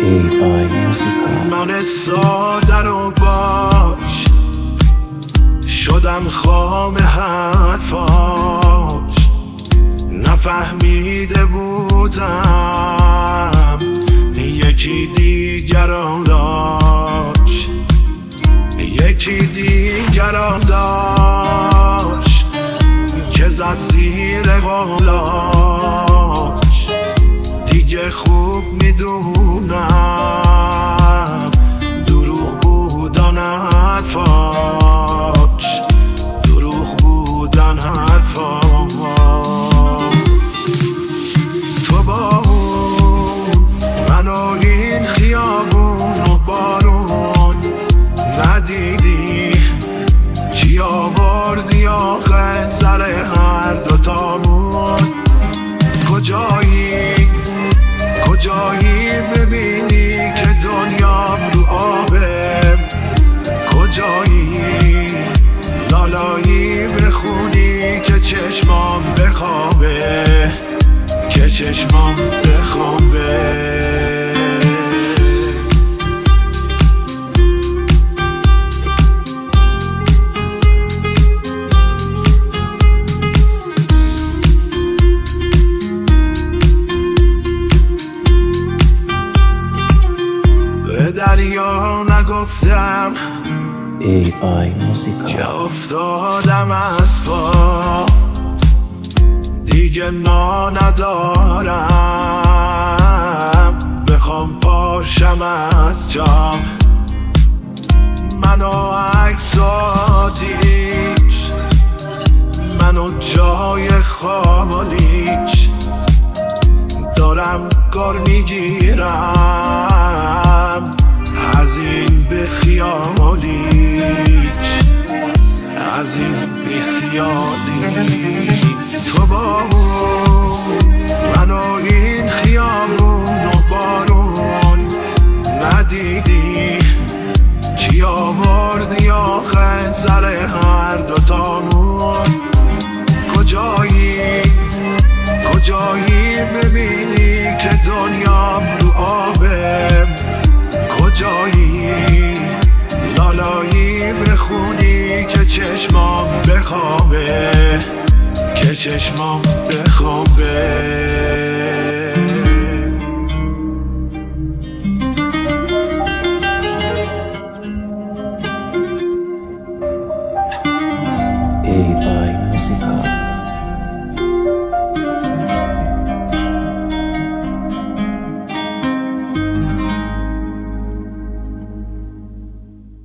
AI موسیقا. من ساده رو باش شدم خام حرفاش، نفهمیده بودم یکی دیگران داشت، یکی دیگران داشت که زد زیر قولاش. دیگه خوب میدونم دروغ بودن حرفاش، دروغ بودن حرفاش. تو با اون من و این خیابون و بارون ندیدی چی آوردی آخر سر هر دوتامون. کجایی ببینی که دنیام رو آبه، کجایی لالایی بخونی که چشمام بخوابه، که چشمام بخوابه. دریا نگفتم AI موسیقا که افتادم از پا، دیگه نا ندارم بخوام پاشم از جام. منو عکساتیش، منو جای خالیش دارم کار میگیرم از این بیخیالیش، از این بیخیالی. تو با اون من و این خیابون و بارون ندیدی چی آوردی آخر سر هر دوتامون. کجایی ببینی که دنیام رو آبه، کجایی لالایی بخونی که چشمام بخوابه، که چشمام بخوابه.